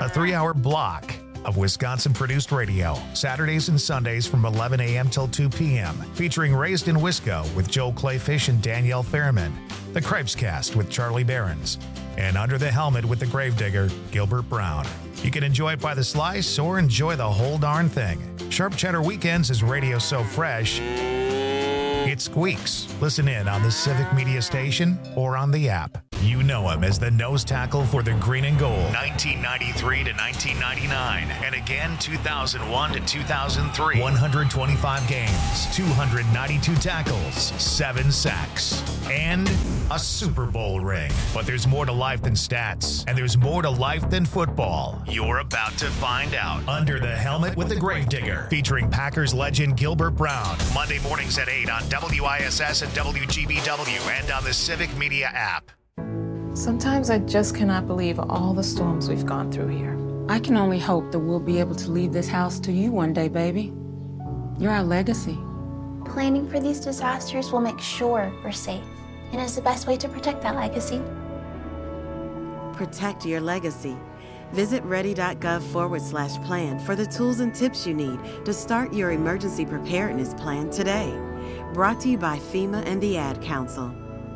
a 3-hour block of Wisconsin-produced radio, Saturdays and Sundays from 11 a.m. till 2 p.m., featuring Raised in Wisco with Joel Clayfish and Danielle Fairman, The Cripescast with Charlie Behrens, and Under the Helmet with the Gravedigger, Gilbert Brown. You can enjoy it by the slice or enjoy the whole darn thing. Sharp Cheddar Weekends is radio so fresh, it squeaks. Listen in on the Civic Media Station or on the app. You know him as the nose tackle for the Green and Gold, 1993 to 1999, and again 2001 to 2003. 125 games, 292 tackles, 7 sacks, and a Super Bowl ring. But there's more to life than stats, and there's more to life than football. You're about to find out. Under the Helmet with the Gravedigger, featuring Packers legend Gilbert Brown. Monday mornings at 8 on WISS and WGBW and on the Civic Media app. Sometimes I just cannot believe all the storms we've gone through here. I can only hope that we'll be able to leave this house to you one day, baby. You're our legacy. Planning for these disasters will make sure we're safe, and is the best way to protect that legacy. Protect your legacy. Visit ready.gov/plan for the tools and tips you need to start your emergency preparedness plan today. Brought to you by FEMA and the Ad Council.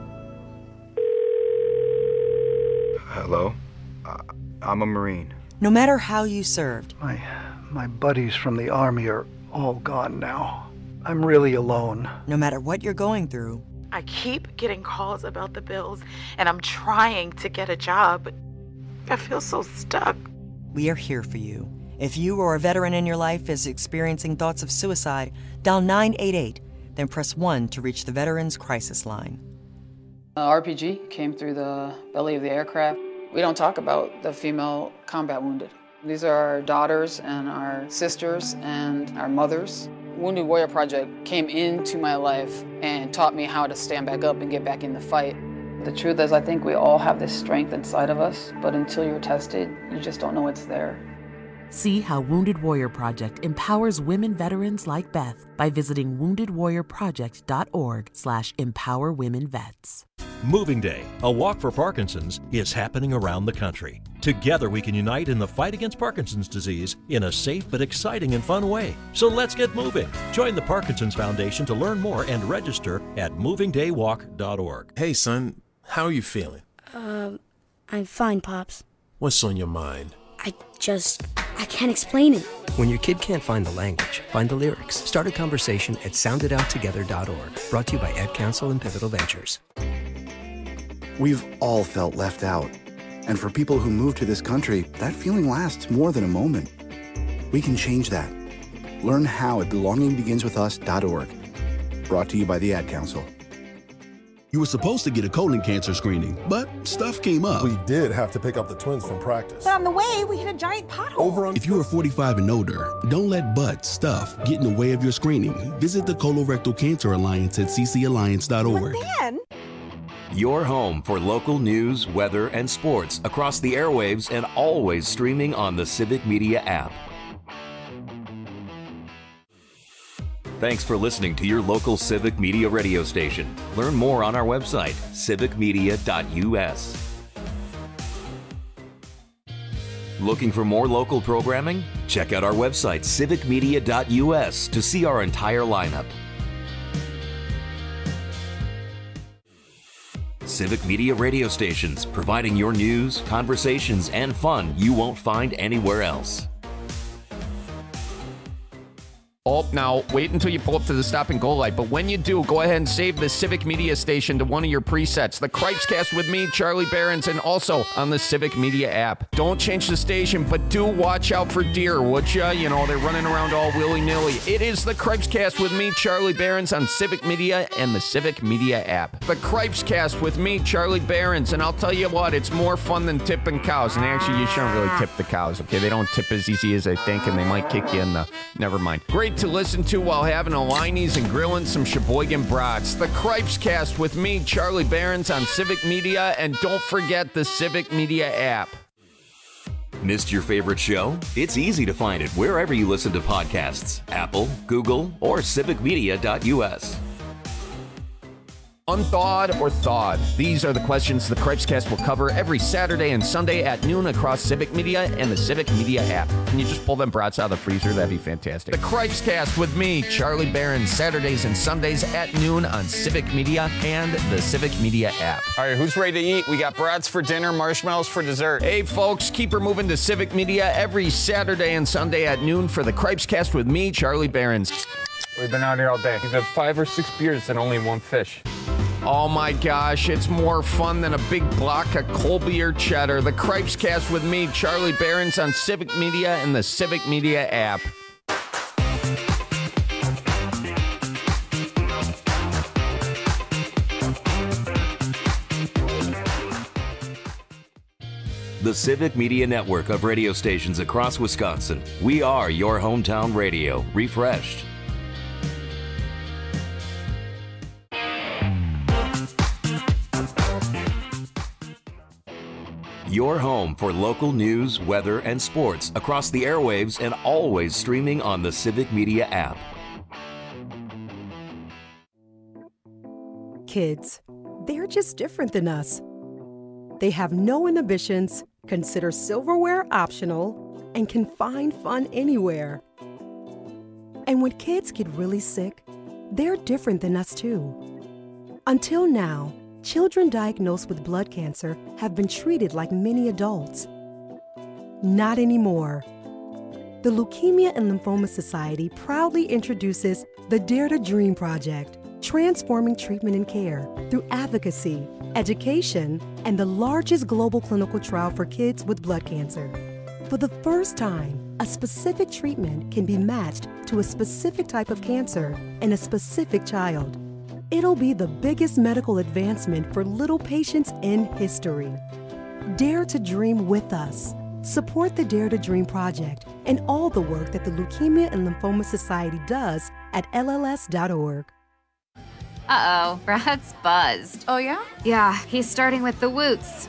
Hello? I'm a Marine. No matter how you served. My buddies from the Army are all gone now. I'm really alone. No matter what you're going through. I keep getting calls about the bills, and I'm trying to get a job, but I feel so stuck. We are here for you. If you or a veteran in your life is experiencing thoughts of suicide, dial 988, then press 1 to reach the Veterans Crisis Line. RPG came through the belly of the aircraft. We don't talk about the female combat wounded. These are our daughters and our sisters and our mothers. Wounded Warrior Project came into my life and taught me how to stand back up and get back in the fight. The truth is, I think we all have this strength inside of us, but until you're tested, you just don't know it's there. See how Wounded Warrior Project empowers women veterans like Beth by visiting woundedwarriorproject.org/empowerwomenvets. Moving Day, a walk for Parkinson's, is happening around the country. Together we can unite in the fight against Parkinson's disease in a safe but exciting and fun way. So let's get moving. Join the Parkinson's Foundation to learn more and register at movingdaywalk.org. Hey son, how are you feeling? I'm fine, Pops. What's on your mind? I can't explain it. When your kid can't find the language, find the lyrics. Start a conversation at sounditouttogether.org. Brought to you by Ad Council and Pivotal Ventures. We've all felt left out. And for people who move to this country, that feeling lasts more than a moment. We can change that. Learn how at belongingbeginswithus.org. Brought to you by the Ad Council. You were supposed to get a colon cancer screening, but stuff came up. We did have to pick up the twins from practice. But on the way, we hit a giant pothole. If you are 45 and older, don't let stuff get in the way of your screening. Visit the Colorectal Cancer Alliance at ccalliance.org. But then... Your home for local news, weather, and sports across the airwaves and always streaming on the Civic Media app. Thanks for listening to your local Civic Media radio station. Learn more on our website, civicmedia.us. Looking for more local programming? Check out our website, civicmedia.us, to see our entire lineup. Civic Media radio stations, providing your news, conversations, and fun you won't find anywhere else. Oh, now, wait until you pull up to the stop and go light. But when you do, go ahead and save the Civic Media station to one of your presets. The Cripescast with me, Charlie Behrens, and also on the Civic Media app. Don't change the station, but do watch out for deer, would ya? You know, they're running around all willy-nilly. It is the Cripescast with me, Charlie Behrens, on Civic Media and the Civic Media app. The Cripescast with me, Charlie Behrens, and I'll tell you what, it's more fun than tipping cows. And actually, you shouldn't really tip the cows, okay? They don't tip as easy as I think, and they might kick you in the... Never mind. Great to listen to while having a Liney's and grilling some Sheboygan brats. The Cripescast with me, Charlie Behrens, on Civic Media, and don't forget the Civic Media app. Missed your favorite show? It's easy to find it wherever you listen to podcasts. Apple, Google, or civicmedia.us. unthawed, or thawed? These are the questions the Cripescast will cover every Saturday and Sunday at noon across Civic Media and the Civic Media app. Can you just pull them brats out of the freezer? That'd be fantastic. The Cripescast with me, Charlie Barron, Saturdays and Sundays at noon on Civic Media and the Civic Media app. All right, who's ready to eat? We got brats for dinner, marshmallows for dessert. Hey, folks, keep her moving to Civic Media every Saturday and Sunday at noon for the Cripescast with me, Charlie Barron. We've been out here all day. We've had 5 or 6 beers and only 1 fish. Oh my gosh, it's more fun than a big block of Colby or cheddar. The Cripescast with me, Charlie Barron's on Civic Media and the Civic Media app. The Civic Media network of radio stations across Wisconsin. We are your hometown radio, refreshed. Your home for local news, weather, and sports across the airwaves and always streaming on the Civic Media app. Kids, they're just different than us. They have no inhibitions, consider silverware optional, and can find fun anywhere. And when kids get really sick, they're different than us too. Until now, children diagnosed with blood cancer have been treated like many adults. Not anymore. The Leukemia and Lymphoma Society proudly introduces the Dare to Dream Project, transforming treatment and care through advocacy, education, and the largest global clinical trial for kids with blood cancer. For the first time, a specific treatment can be matched to a specific type of cancer in a specific child. It'll be the biggest medical advancement for little patients in history. Dare to dream with us. Support the Dare to Dream Project and all the work that the Leukemia and Lymphoma Society does at LLS.org. Uh-oh, Brad's buzzed. Oh, yeah? Yeah, he's starting with the woots.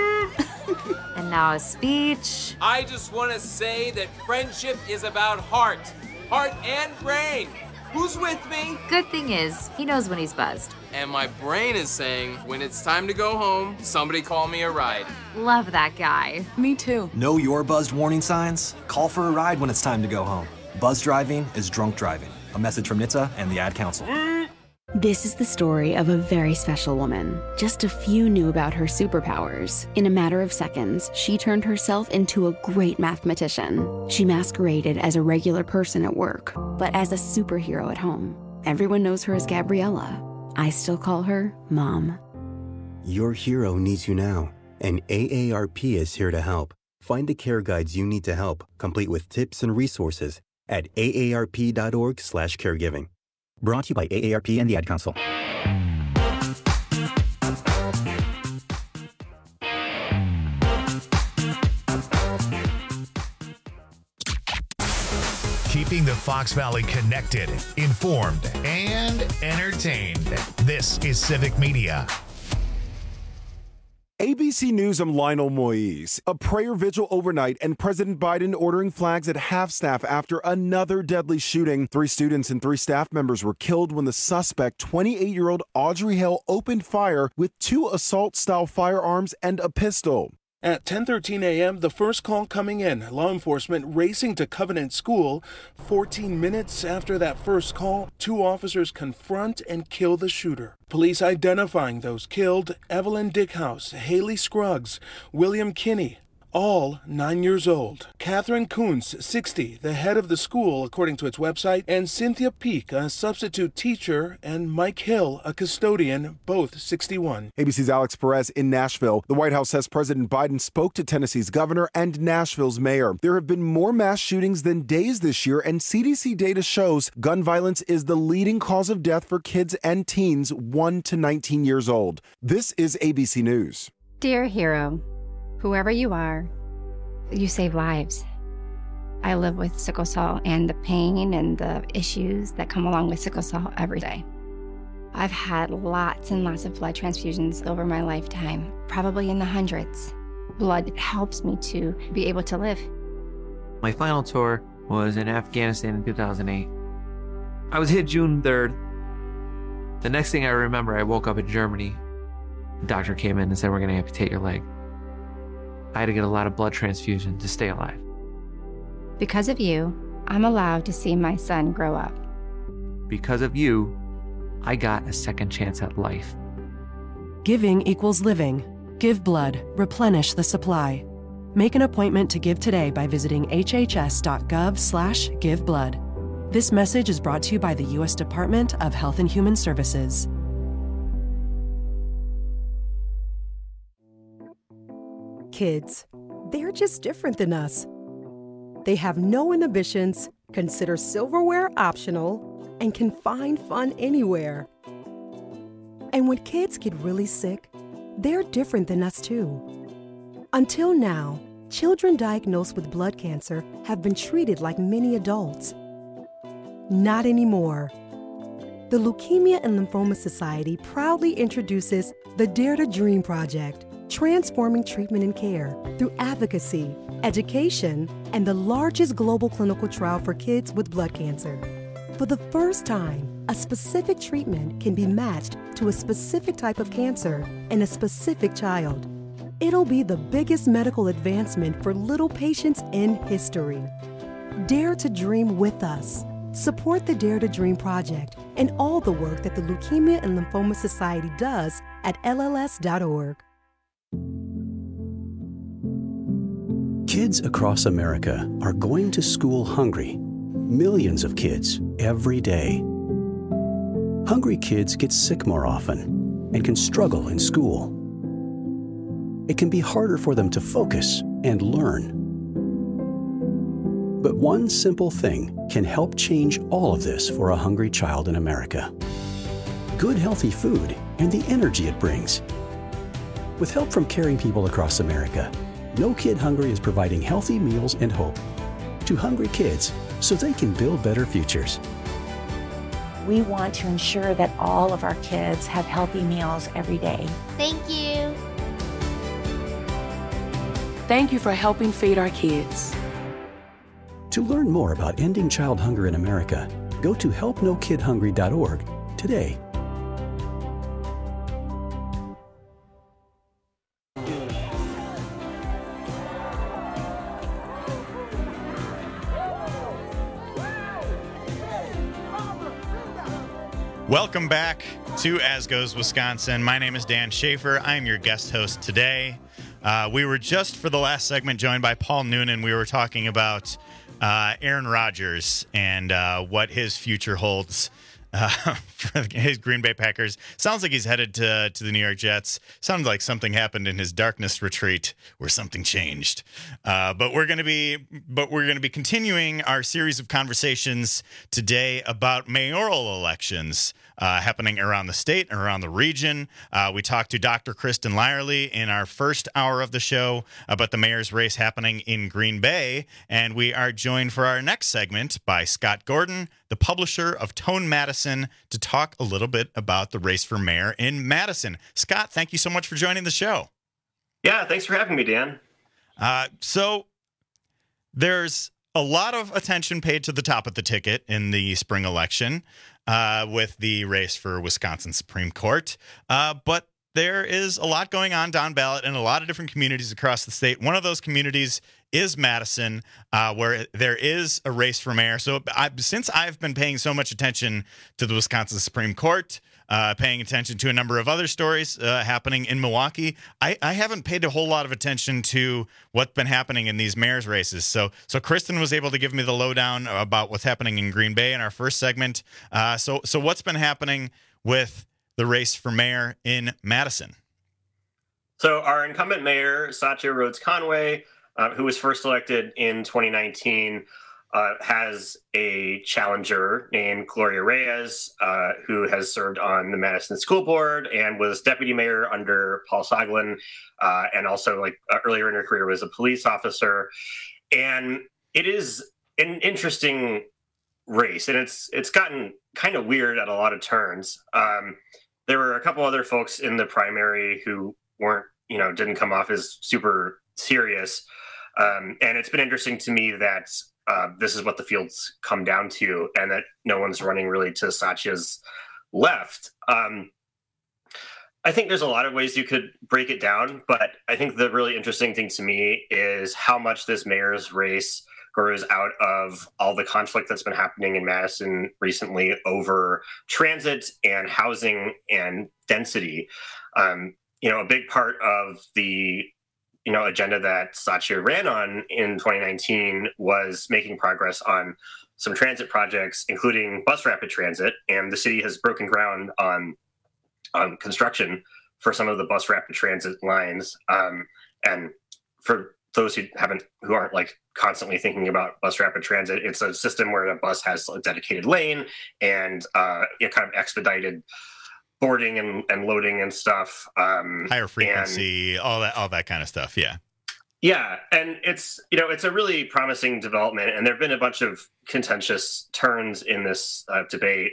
And now a speech. I just want to say that friendship is about heart and brain. Who's with me? Good thing is, he knows when he's buzzed. And my brain is saying, when it's time to go home, somebody call me a ride. Love that guy. Me too. Know your buzzed warning signs? Call for a ride when it's time to go home. Buzz driving is drunk driving. A message from NHTSA and the Ad Council. This is the story of a very special woman. Just a few knew about her superpowers. In a matter of seconds, she turned herself into a great mathematician. She masqueraded as a regular person at work, but as a superhero at home. Everyone knows her as Gabriella. I still call her Mom. Your hero needs you now, and AARP is here to help. Find the care guides you need to help, complete with tips and resources at aarp.org/caregiving. Brought to you by AARP and the Ad Council. Keeping the Fox Valley connected, informed, and entertained. This is Civic Media. ABC News, I'm Lionel Moise. A prayer vigil overnight and President Biden ordering flags at half-staff after another deadly shooting. 3 students and 3 staff members were killed when the suspect, 28-year-old Audrey Hale, opened fire with 2 assault-style firearms and a pistol. At 10:13 a.m., the first call coming in, law enforcement racing to Covenant School. 14 minutes after that first call, 2 officers confront and kill the shooter. Police identifying those killed: Evelyn Dickhouse, Haley Scruggs, William Kinney, all 9 years old. Catherine Coons, 60, the head of the school, according to its website, and Cynthia Peak, a substitute teacher, and Mike Hill, a custodian, both 61. ABC's Alex Perez in Nashville. The White House says President Biden spoke to Tennessee's governor and Nashville's mayor. There have been more mass shootings than days this year, and CDC data shows gun violence is the leading cause of death for kids and teens 1 to 19 years old. This is ABC News. Dear hero, whoever you are, you save lives. I live with sickle cell and the pain and the issues that come along with sickle cell every day. I've had lots and lots of blood transfusions over my lifetime, probably in the hundreds. Blood helps me to be able to live. My final tour was in Afghanistan in 2008. I was hit June 3rd. The next thing I remember, I woke up in Germany. The doctor came in and said, we're going to amputate your leg. I had to get a lot of blood transfusion to stay alive. Because of you, I'm allowed to see my son grow up. Because of you, I got a second chance at life. Giving equals living. Give blood. Replenish the supply. Make an appointment to give today by visiting hhs.gov/giveblood. This message is brought to you by the U.S. Department of Health and Human Services. Kids, they're just different than us. They have no inhibitions, consider silverware optional, and can find fun anywhere. And when kids get really sick, they're different than us too. Until now, children diagnosed with blood cancer have been treated like many adults. Not anymore. The Leukemia and Lymphoma Society proudly introduces the Dare to Dream Project, transforming treatment and care through advocacy, education, and the largest global clinical trial for kids with blood cancer. For the first time, a specific treatment can be matched to a specific type of cancer in a specific child. It'll be the biggest medical advancement for little patients in history. Dare to dream with us. Support the Dare to Dream Project and all the work that the Leukemia and Lymphoma Society does at LLS.org. Kids across America are going to school hungry. Millions of kids every day. Hungry kids get sick more often and can struggle in school. It can be harder for them to focus and learn. But one simple thing can help change all of this for a hungry child in America. Good, healthy food and the energy it brings. With help from caring people across America, No Kid Hungry is providing healthy meals and hope to hungry kids so they can build better futures. We want to ensure that all of our kids have healthy meals every day. Thank you. Thank you for helping feed our kids. To learn more about ending child hunger in America, go to helpnokidhungry.org today. Welcome back to As Goes Wisconsin. My name is Dan Schaefer. I'm your guest host today. We were just, for the last segment, joined by Paul Noonan. We were talking about Aaron Rodgers and what his future holds for his Green Bay Packers. Sounds like he's headed to the New York Jets. Sounds like something happened in his darkness retreat where something changed. But we're going to be continuing our series of conversations today about mayoral elections happening around the state and around the region. We talked to Dr. Kristen Lyerly in our first hour of the show about the mayor's race happening in Green Bay. And we are joined for our next segment by Scott Gordon, the publisher of Tone Madison, to talk a little bit about the race for mayor in Madison. Scott, thank you so much for joining the show. Yeah, thanks for having me, Dan. So there's a lot of attention paid to the top of the ticket in the spring election with the race for Wisconsin Supreme Court. But there is a lot going on down ballot in a lot of different communities across the state. One of those communities is Madison, where there is a race for mayor. So since I've been paying so much attention to the Wisconsin Supreme Court, paying attention to a number of other stories happening in Milwaukee, I haven't paid a whole lot of attention to what's been happening in these mayor's races. So Kristen was able to give me the lowdown about what's happening in Green Bay in our first segment. So what's been happening with the race for mayor in Madison? So our incumbent mayor, Satya Rhodes Conway, who was first elected in 2019, has a challenger named Gloria Reyes, who has served on the Madison School Board and was deputy mayor under Paul Soglin, and also earlier in her career was a police officer. And it is an interesting race, and it's gotten kind of weird at a lot of turns. There were a couple other folks in the primary who weren't, didn't come off as super serious. And it's been interesting to me that this is what the field's come down to, and that no one's running really to Satya's left. I think there's a lot of ways you could break it down, but I think the really interesting thing to me is how much this mayor's race grows out of all the conflict that's been happening in Madison recently over transit and housing and density. A big part of the agenda that Satya ran on in 2019 was making progress on some transit projects, including bus rapid transit, and the city has broken ground on construction for some of the bus rapid transit lines. And for those who aren't like constantly thinking about bus rapid transit, it's a system where the bus has a dedicated lane and kind of expedited boarding and loading and stuff. Higher frequency, all that kind of stuff. Yeah. Yeah. And it's a really promising development. And there've been a bunch of contentious turns in this debate,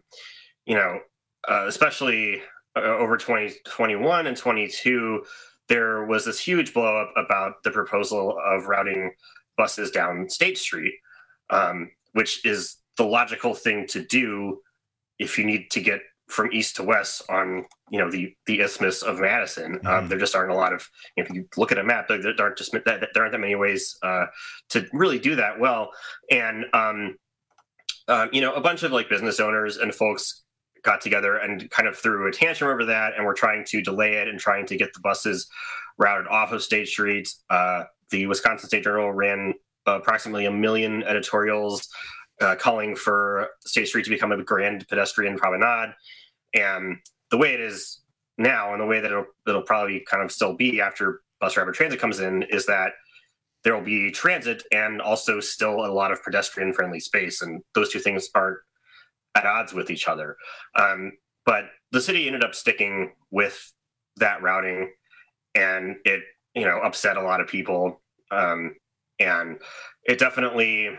especially over 2021 and 22, there was this huge blow up about the proposal of routing buses down State Street, which is the logical thing to do if you need to get from east to west on, the isthmus of Madison. There just aren't a lot of, if you look at a map, there aren't that many ways to really do that well. And, a bunch of like business owners and folks got together and kind of threw a tantrum over that, and we're trying to delay it and trying to get the buses routed off of State Street. The Wisconsin State Journal ran approximately 1 million editorials calling for State Street to become a grand pedestrian promenade. And the way it is now, and the way that it'll probably kind of still be after bus rapid transit comes in, is that there will be transit and also still a lot of pedestrian friendly space. And those two things aren't at odds with each other. But the city ended up sticking with that routing, and it, upset a lot of people. And it definitely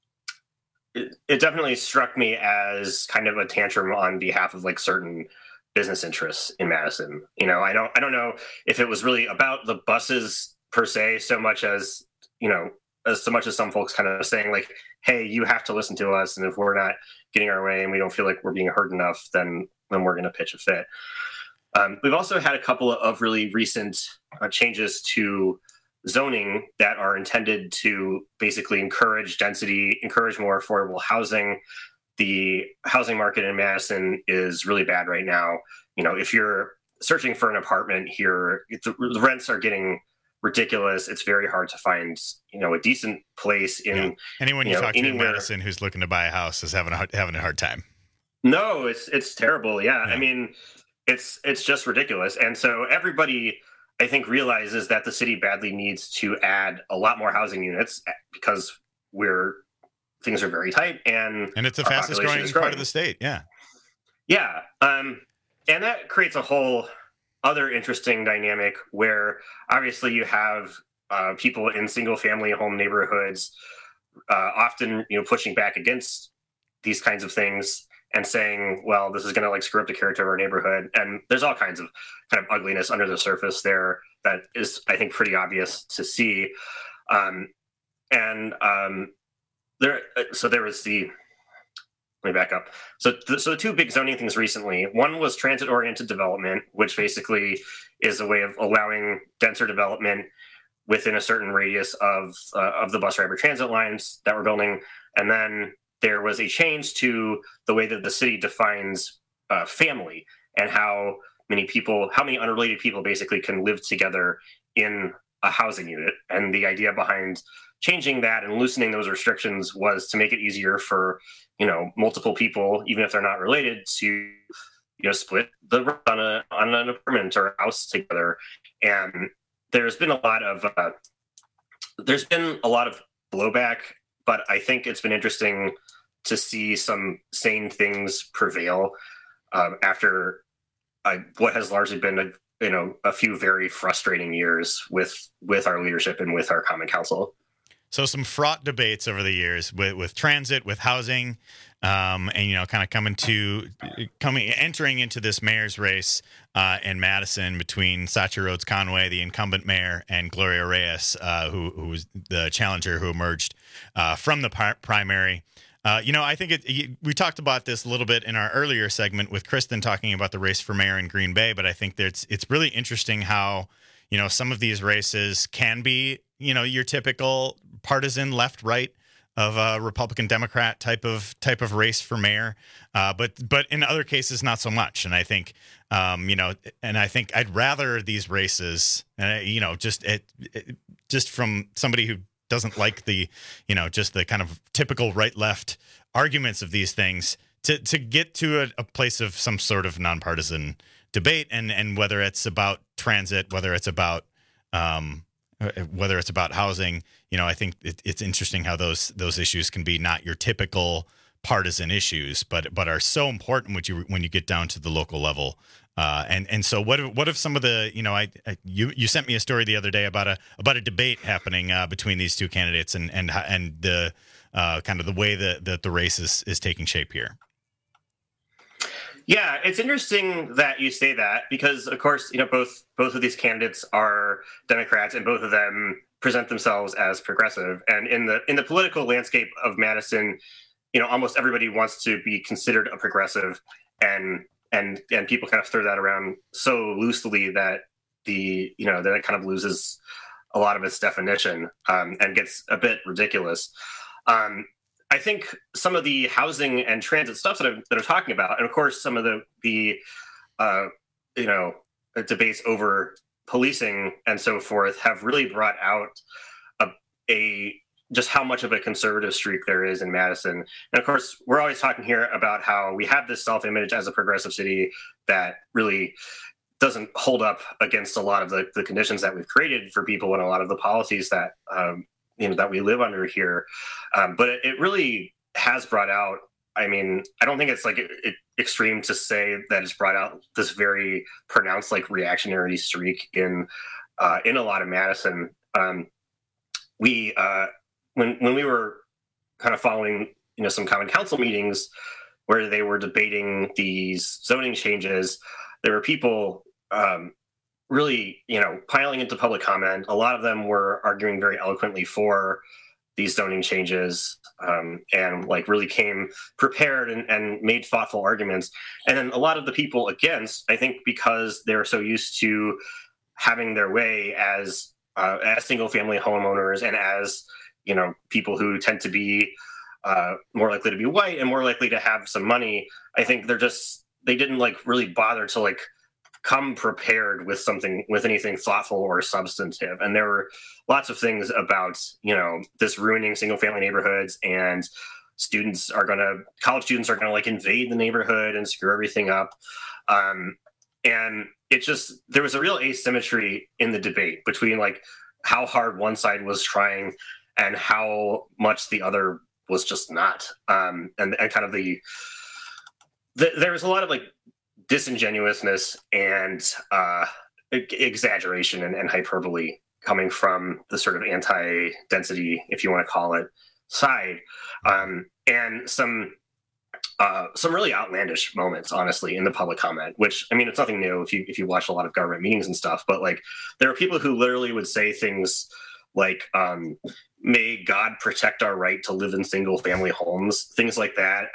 struck me as kind of a tantrum on behalf of like certain business interests in Madison. I don't know if it was really about the buses per se, so much as some folks kind of saying like, hey, you have to listen to us. And if we're not getting our way and we don't feel like we're being heard enough, then we're going to pitch a fit. We've also had a couple of really recent changes to zoning that are intended to basically encourage density, encourage more affordable housing. The housing market in Madison is really bad right now. If you're searching for an apartment here, the rents are getting ridiculous. It's very hard to find, a decent place in. Yeah. Anyone you talk to in Madison who's looking to buy a house is having a hard time. No, it's terrible. Yeah. I mean, it's just ridiculous. And so everybody, I think, realizes that the city badly needs to add a lot more housing units because things are very tight, and it's the fastest growing part of the state. Yeah. Yeah. And that creates a whole other interesting dynamic where obviously you have people in single family home neighborhoods often, pushing back against these kinds of things and saying, well, this is going to like screw up the character of our neighborhood. And there's all kinds of kind of ugliness under the surface there that is, I think, pretty obvious to see. Let me back up. So the two big zoning things recently, one was transit-oriented development, which basically is a way of allowing denser development within a certain radius of the bus rapid transit lines that we're building. And then there was a change to the way that the city defines family and how many unrelated people basically can live together in a housing unit. And the idea behind changing that and loosening those restrictions was to make it easier for, multiple people, even if they're not related, to, split the rent on an apartment or a house together. And there's been a lot of blowback, but I think it's been interesting to see some sane things prevail after what has largely been a few very frustrating years with our leadership and with our common council. So some fraught debates over the years with transit, with housing, and kind of entering into this mayor's race in Madison between Satya Rhodes Conway, the incumbent mayor, and Gloria Reyes, who was the challenger who emerged from the primary. I think we talked about this a little bit in our earlier segment with Kristen talking about the race for mayor in Green Bay, but I think that it's really interesting how, some of these races can be, your typical partisan left-right of a Republican Democrat type of race for mayor, but in other cases not so much. And I think and I think I'd rather these races, just from somebody who doesn't like the just the kind of typical right left arguments of these things, to get to a place of some sort of nonpartisan debate, and whether it's about transit, whether it's about housing, I think it's interesting how those issues can be not your typical partisan issues, but are so important when you get down to the local level. And so what if some of the, you sent me a story the other day about a debate happening between these two candidates and the kind of the way that the race is taking shape here. Yeah, it's interesting that you say that because, of course, both of these candidates are Democrats and both of them present themselves as progressive. And in the political landscape of Madison, almost everybody wants to be considered a progressive, and people kind of throw that around so loosely that that it kind of loses a lot of its definition and gets a bit ridiculous. I think some of the housing and transit stuff that I'm talking about, and of course some of the debates over policing and so forth, have really brought out just how much of a conservative streak there is in Madison. And of course, we're always talking here about how we have this self-image as a progressive city that really doesn't hold up against a lot of the conditions that we've created for people and a lot of the policies that that we live under here. But it really has brought out, I don't think it's extreme to say that it's brought out this very pronounced reactionary streak in a lot of Madison. When we were kind of following, some common council meetings where they were debating these zoning changes, there were people really, piling into public comment. A lot of them were arguing very eloquently for these zoning changes and really came prepared and made thoughtful arguments. And then a lot of the people against, I think because they're so used to having their way as single family homeowners and as people who tend to be more likely to be white and more likely to have some money, I think they didn't really bother to come prepared with anything thoughtful or substantive. And there were lots of things about, this ruining single family neighborhoods, and college students are going to invade the neighborhood and screw everything up. And there was a real asymmetry in the debate between how hard one side was trying and how much the other was just not. And kind of there was a lot of disingenuousness and exaggeration and hyperbole coming from the sort of anti-density, if you want to call it, side, and some really outlandish moments, honestly, in the public comment. Which it's nothing new if you watch a lot of government meetings and stuff. But there are people who literally would say things like, "May God protect our right to live in single-family homes," things like that.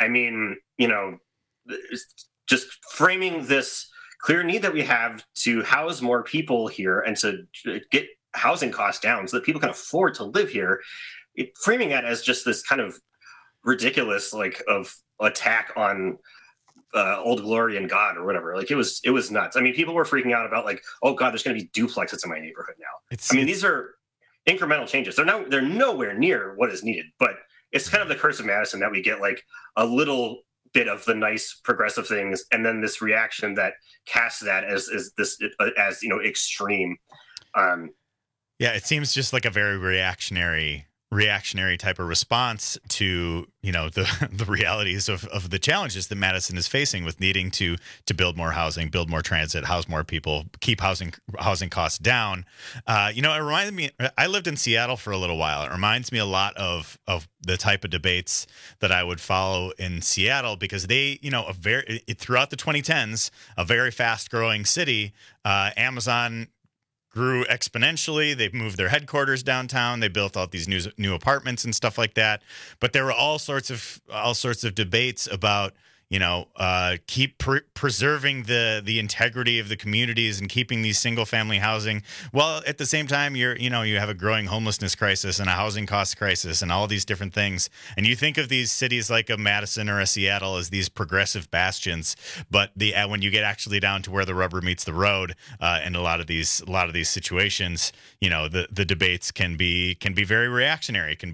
Just framing this clear need that we have to house more people here and to get housing costs down so that people can afford to live here, framing that as just this kind of ridiculous of attack on Old Glory and God or whatever. It was nuts. People were freaking out about oh God, there's going to be duplexes in my neighborhood now. These are incremental changes. They're nowhere near what is needed, but it's kind of the curse of Madison that we get a little bit of the nice progressive things, and then this reaction that casts that as extreme. Yeah, it seems just like a very reactionary type of response to the realities of the challenges that Madison is facing with needing to build more housing, build more transit, house more people, keep housing costs down. It reminded me, I lived in Seattle for a little while. It reminds me a lot of the type of debates that I would follow in Seattle, because they, throughout the 2010s, a very fast growing city, Amazon grew exponentially. They moved their headquarters downtown. They built all these new apartments and stuff like that. But there were all sorts of debates about, keep preserving the integrity of the communities and keeping these single family housing. Well, at the same time, you have a growing homelessness crisis and a housing cost crisis and all these different things. And you think of these cities like a Madison or a Seattle as these progressive bastions, but when you get actually down to where the rubber meets the road, in a lot of these situations, the debates can be very reactionary. Can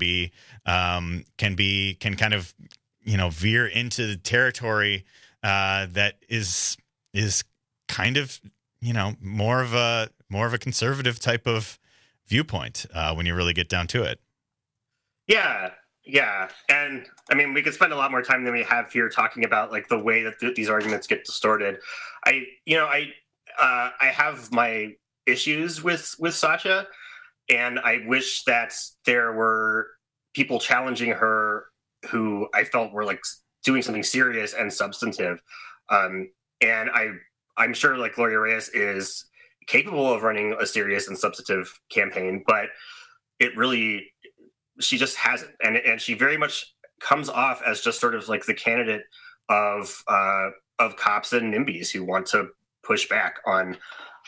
kind of veer into the territory that is kind of more of a conservative type of viewpoint when you really get down to it. Yeah, and I mean, we could spend a lot more time than we have here talking about like the way that these arguments get distorted. I have my issues with Satya, and I wish that there were people challenging her who I felt were like doing something serious and substantive. And I'm sure like Gloria Reyes is capable of running a serious and substantive campaign, but she just hasn't. And she very much comes off as just sort of like the candidate of cops and NIMBYs who want to push back on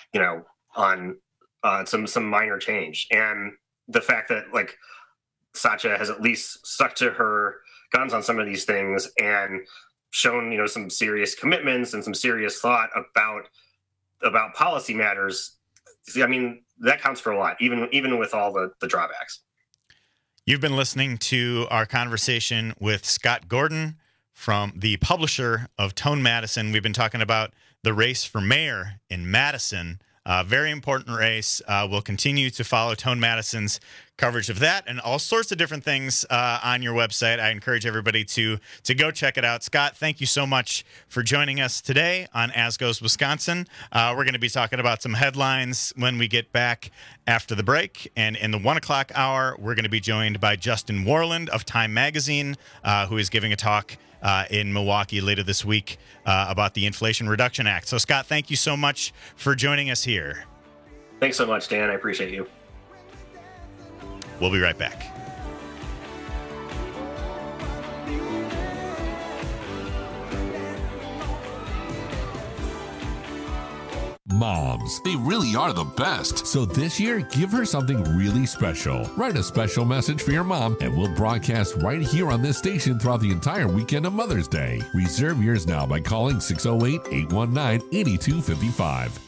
some minor change. And the fact that like Satya has at least stuck to her guns on some of these things and shown, some serious commitments and some serious thought about policy matters. I mean, that counts for a lot, even with all the drawbacks. You've been listening to our conversation with Scott Gordon, from the publisher of Tone Madison. We've been talking about the race for mayor in Madison. Very important race. We'll continue to follow Tone Madison's coverage of that and all sorts of different things on your website. I encourage everybody to go check it out. Scott, thank you so much for joining us today on As Goes Wisconsin. We're going to be talking about some headlines when we get back after the break. And in the 1 o'clock hour, we're going to be joined by Justin Warland of Time Magazine, who is giving a talk in Milwaukee later this week about the Inflation Reduction Act. So, Scott, thank you so much for joining us here. Thanks so much, Dan. I appreciate you. We'll be right back. Moms, they really are the best. So this year, give her something really special. Write a special message for your mom, and we'll broadcast right here on this station throughout the entire weekend of Mother's Day. Reserve yours now by calling 608-819-8255.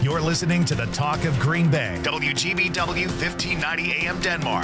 You're listening to the Talk of Green Bay. WGBW 1590 AM Denmark.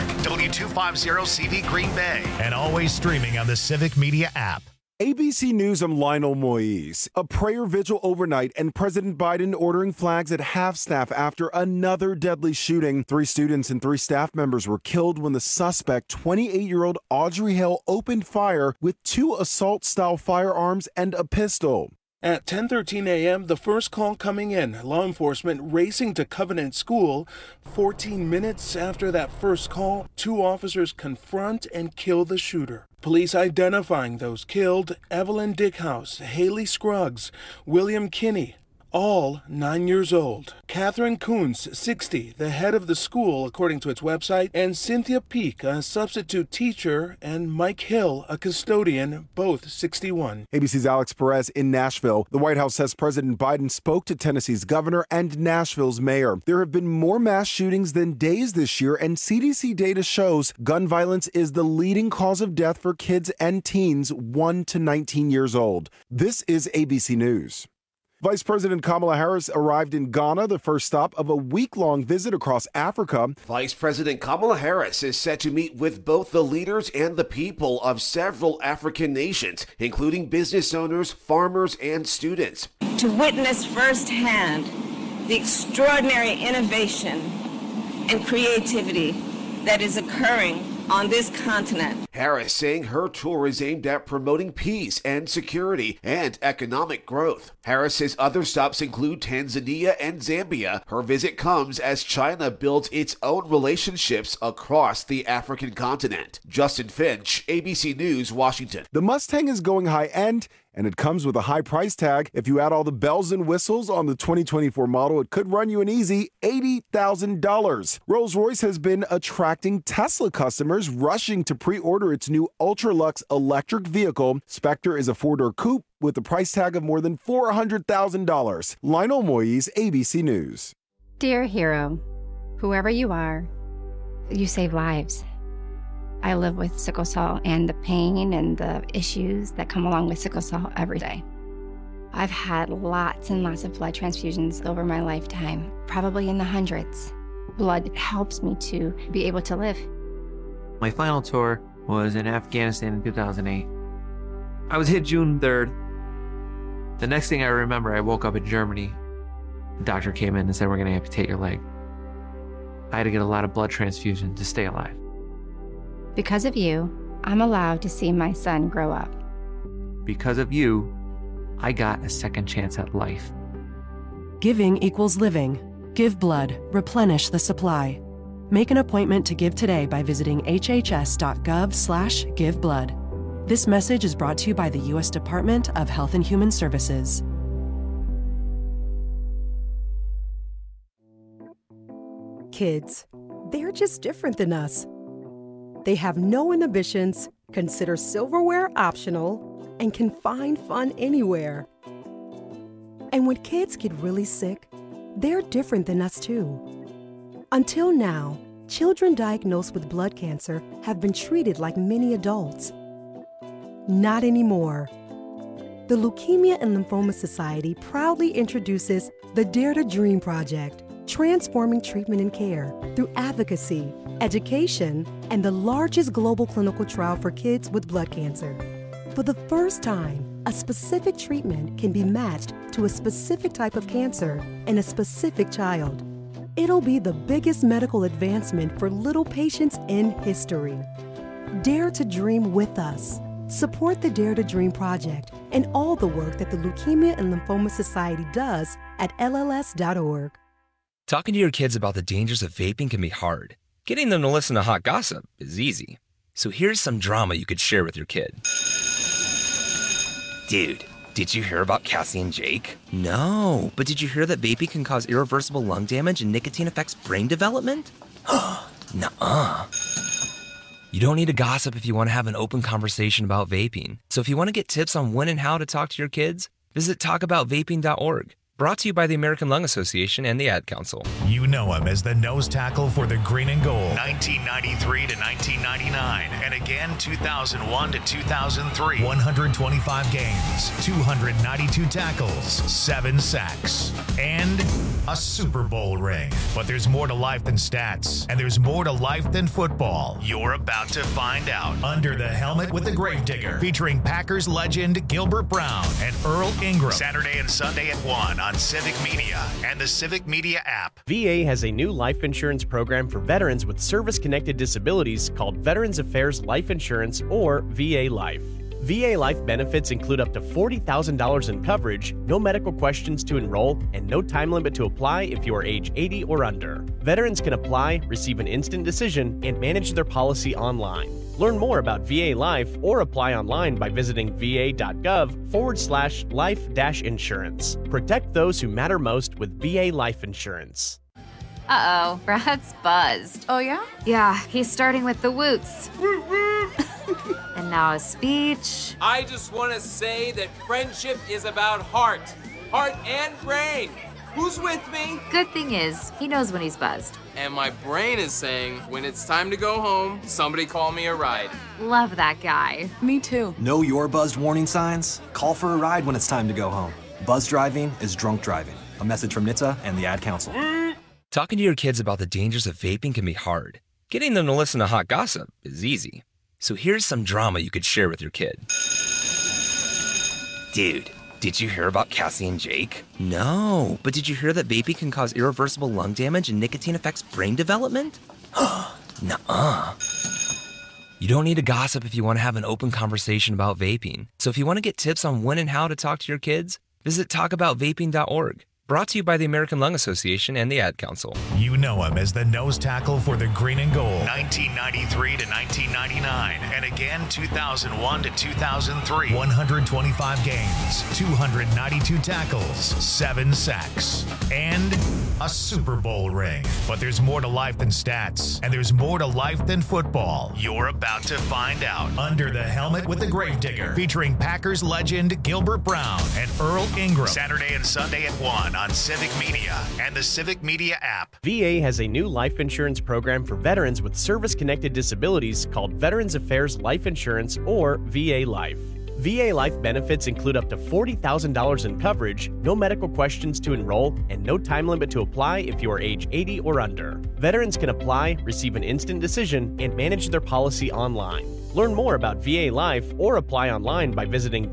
W250CV Green Bay. And always streaming on the Civic Media app. ABC News, I'm Lionel Moise. A prayer vigil overnight and President Biden ordering flags at half-staff after another deadly shooting. 3 students and 3 staff members were killed when the suspect, 28-year-old Audrey Hale, opened fire with 2 assault-style firearms and a pistol. At 10:13 a.m., the first call coming in, law enforcement racing to Covenant School. 14 minutes after that first call, 2 officers confront and kill the shooter. Police identifying those killed: Evelyn Dickhouse, Haley Scruggs, William Kinney, all 9 years old. Catherine Coons, 60, the head of the school, according to its website, and Cynthia Peak, a substitute teacher, and Mike Hill, a custodian, both 61. ABC's Alex Perez in Nashville. The White House says President Biden spoke to Tennessee's governor and Nashville's mayor. There have been more mass shootings than days this year, and CDC data shows gun violence is the leading cause of death for kids and teens 1 to 19 years old. This is ABC News. Vice President Kamala Harris arrived in Ghana, the first stop of a week-long visit across Africa. Vice President Kamala Harris is set to meet with both the leaders and the people of several African nations, including business owners, farmers, and students. To witness firsthand the extraordinary innovation and creativity that is occurring on this continent. Harris saying her tour is aimed at promoting peace and security and economic growth. Harris says other stops include Tanzania and Zambia. Her visit comes as China builds its own relationships across the African continent. Justin Finch, ABC News, Washington. The Mustang is going high-end, and it comes with a high price tag. If you add all the bells and whistles on the 2024 model, it could run you an easy $80,000. Rolls-Royce has been attracting Tesla customers rushing to pre-order its new ultra-luxe electric vehicle. Spectre is a 4-door coupe with a price tag of more than $400,000. Lionel Moise, ABC News. Dear hero, whoever you are, you save lives. I live with sickle cell and the pain and the issues that come along with sickle cell every day. I've had lots and lots of blood transfusions over my lifetime, probably in the hundreds. Blood helps me to be able to live. My final tour was in Afghanistan in 2008. I was hit June 3rd. The next thing I remember, I woke up in Germany. The doctor came in and said, "We're going to amputate your leg." I had to get a lot of blood transfusion to stay alive. Because of you, I'm allowed to see my son grow up. Because of you, I got a second chance at life. Giving equals living. Give blood. Replenish the supply. Make an appointment to give today by visiting hhs.gov/giveblood. This message is brought to you by the U.S. Department of Health and Human Services. Kids, they're just different than us. They have no inhibitions, consider silverware optional, and can find fun anywhere. And when kids get really sick, they're different than us too. Until now, children diagnosed with blood cancer have been treated like many adults. Not anymore. The Leukemia and Lymphoma Society proudly introduces the Dare to Dream Project, transforming treatment and care through advocacy, education, and the largest global clinical trial for kids with blood cancer. For the first time, a specific treatment can be matched to a specific type of cancer in a specific child. It'll be the biggest medical advancement for little patients in history. Dare to dream with us. Support the Dare to Dream Project and all the work that the Leukemia and Lymphoma Society does at LLS.org. Talking to your kids about the dangers of vaping can be hard. Getting them to listen to hot gossip is easy. So here's some drama you could share with your kid. Dude, did you hear about Cassie and Jake? No, but did you hear that vaping can cause irreversible lung damage and nicotine affects brain development? Nuh-uh. You don't need to gossip if you want to have an open conversation about vaping. So if you want to get tips on when and how to talk to your kids, visit talkaboutvaping.org. Brought to you by the American Lung Association and the Ad Council. You know him as the nose tackle for the Green and Gold, 1993 to 1999, and again 2001 to 2003. 125 games, 292 tackles, 7 sacks, and a Super Bowl ring. But there's more to life than stats, and there's more to life than football. You're about to find out. Under the Helmet with the Gravedigger, featuring Packers legend Gilbert Brown and Earl Ingram. Saturday and Sunday at 1 on Civic Media and the Civic Media app. VA has a new life insurance program for veterans with service-connected disabilities called Veterans Affairs Life Insurance, or VA Life. VA Life benefits include up to $40,000 in coverage, no medical questions to enroll, and no time limit to apply if you are age 80 or under. Veterans can apply, receive an instant decision, and manage their policy online. Learn more about VA Life or apply online by visiting va.gov/life-insurance. Protect those who matter most with VA Life Insurance. Uh-oh, Brad's buzzed. Oh, yeah? Yeah, he's starting with the woots. And now a speech. I just want to say that friendship is about heart and brain. Who's with me? Good thing is, he knows when he's buzzed. And my brain is saying, when it's time to go home, somebody call me a ride. Love that guy. Me too. Know your buzzed warning signs? Call for a ride when it's time to go home. Buzz driving is drunk driving. A message from NHTSA and the Ad Council. Talking to your kids about the dangers of vaping can be hard. Getting them to listen to hot gossip is easy. So here's some drama you could share with your kid. Dude, did you hear about Cassie and Jake? No, but did you hear that vaping can cause irreversible lung damage and nicotine affects brain development? Nuh-uh. You don't need to gossip if you want to have an open conversation about vaping. So if you want to get tips on when and how to talk to your kids, visit talkaboutvaping.org. Brought to you by the American Lung Association and the Ad Council. You know him as the nose tackle for the Green and Gold, 1993 to 1999, and again 2001 to 2003. 125 games, 292 tackles, 7 sacks, and a Super Bowl ring. But there's more to life than stats, and there's more to life than football. You're about to find out. Under the Helmet with the Gravedigger, featuring Packers legend Gilbert Brown and Earl Ingram. Saturday and Sunday at 1 on Civic Media and the Civic Media app. VA has a new life insurance program for veterans with service-connected disabilities called Veterans Affairs Life Insurance, or VA Life. VA Life benefits include up to $40,000 in coverage, no medical questions to enroll, and no time limit to apply if you are age 80 or under. Veterans can apply, receive an instant decision, and manage their policy online. Learn more about VA Life or apply online by visiting